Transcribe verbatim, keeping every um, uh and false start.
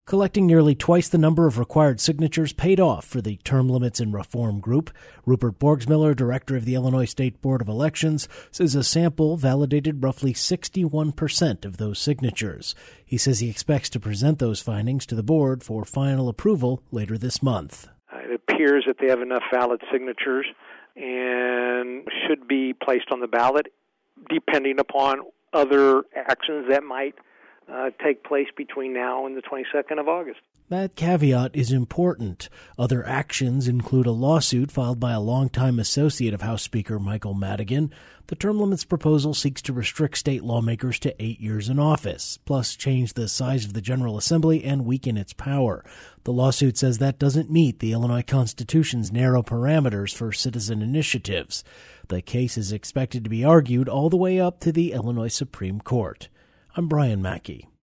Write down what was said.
Collecting nearly twice the number of required signatures paid off for the Term Limits and Reform Group. Rupert Borgsmiller, director of the Illinois State Board of Elections, says a sample validated roughly sixty-one percent of those signatures. He says he expects to present those findings to the board for final approval later this month. It appears that they have enough valid signatures and should be placed on the ballot, depending upon other actions that might Uh, take place between now and the twenty-second of August. That caveat is important. Other actions include a lawsuit filed by a longtime associate of House Speaker Michael Madigan. The term limits proposal seeks to restrict state lawmakers to eight years in office, plus change the size of the General Assembly and weaken its power. The lawsuit says that doesn't meet the Illinois Constitution's narrow parameters for citizen initiatives. The case is expected to be argued all the way up to the Illinois Supreme Court. I'm Brian Mackey.